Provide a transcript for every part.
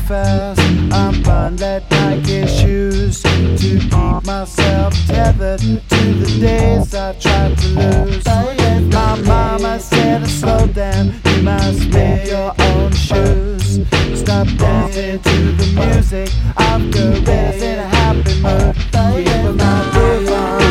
fast. I'm buying that Nike shoes to keep myself tethered to the days I tried to lose. My mama said to slow down, you must make your own shoes. Stop dancing to the music of gorillas in a happy mood. Keep my groove on.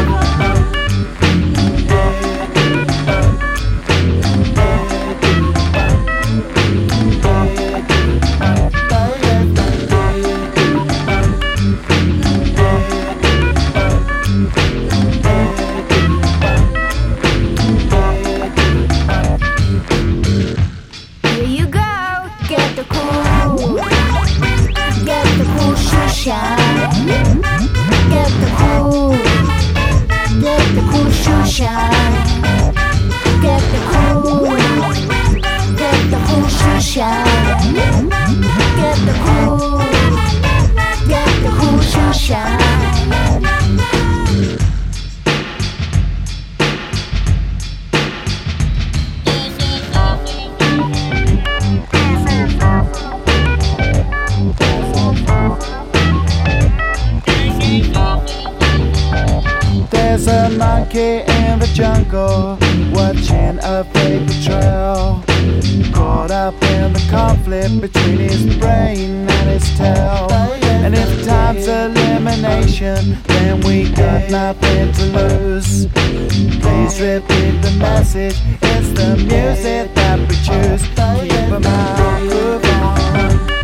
There's a monkey in the jungle watching a paper trail, caught up in the conflict between his brain and his tail. And if time's elimination, then we got nothing to lose. Please repeat the message, it's the music that we choose. Keep a mind, move on.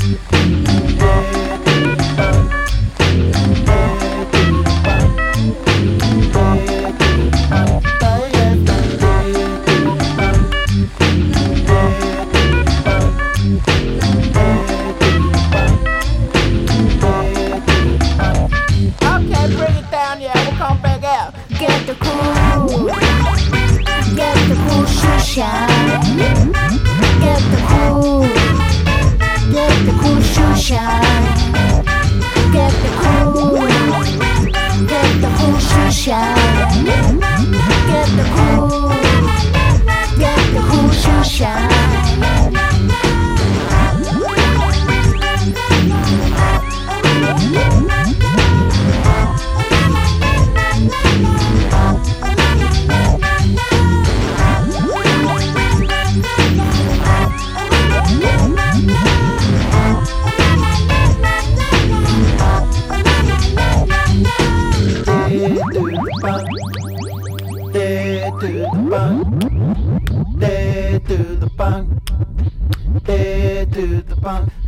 Get the cool shine. Get the cool shoe shine. Get the cool shoe shine. Get the cool shoe shine. They do the bunk.